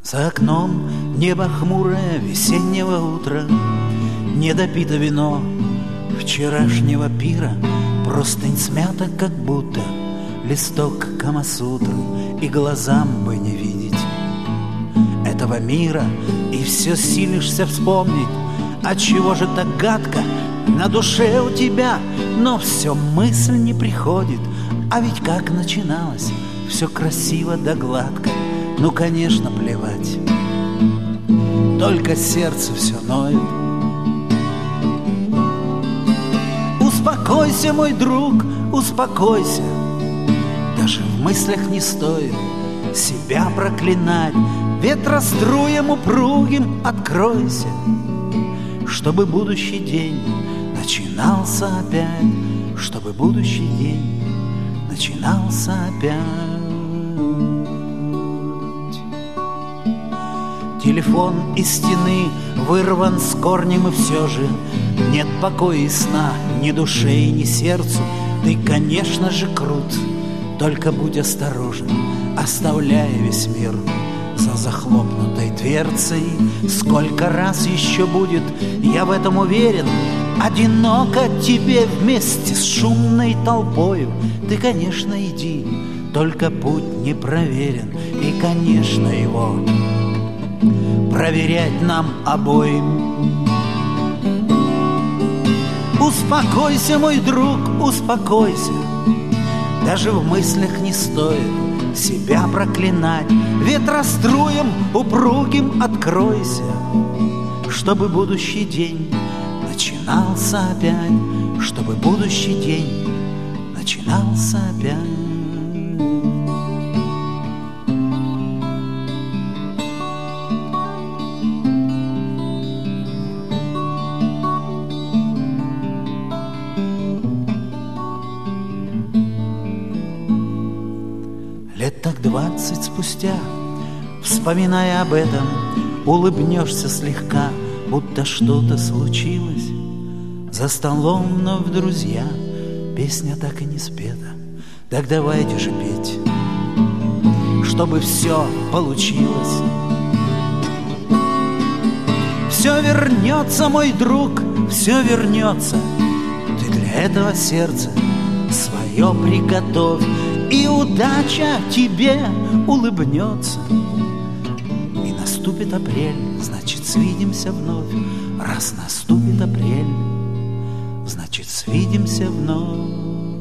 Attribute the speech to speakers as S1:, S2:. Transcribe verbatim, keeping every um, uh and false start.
S1: За окном небо хмурое весеннего утра, недопито вино вчерашнего пира, простынь смята, как будто листок Камасутры, и глазам бы не видеть этого мира, и все силишься вспомнить, отчего же так гадко на душе у тебя, но все мысль не приходит. А ведь как начиналось все красиво да гладко, ну, конечно, плевать, только сердце все ноет. Успокойся, мой друг, успокойся, даже в мыслях не стоит себя проклинать. Ветроструем упругим откройся, чтобы будущий день начинался опять, чтобы будущий день начинался опять. Телефон из стены вырван с корнем, и все же нет покоя и сна ни душе и ни сердцу. Ты, конечно же, крут, только будь осторожен, оставляя весь мир за захлопнутой дверцей. Сколько раз еще будет, я в этом уверен, одиноко тебе вместе с шумной толпою. Ты, конечно, иди, только путь не проверен, и, конечно, его проверять нам обоим. Успокойся, мой друг, успокойся, даже в мыслях не стоит себя проклинать. Ветроструем упругим откройся, чтобы будущий день начинался опять, чтобы будущий день начинался опять. Лет так двадцать спустя, вспоминая об этом, улыбнешься слегка, будто что-то случилось за столом, но в друзья песня так и не спета. Так давайте же петь, чтобы все получилось. Все вернется, мой друг, все вернется. Ты для этого сердце свое приготовь, и удача тебе улыбнется. И наступит апрель, значит, свидимся вновь. Раз наступит апрель, значит, свидимся вновь.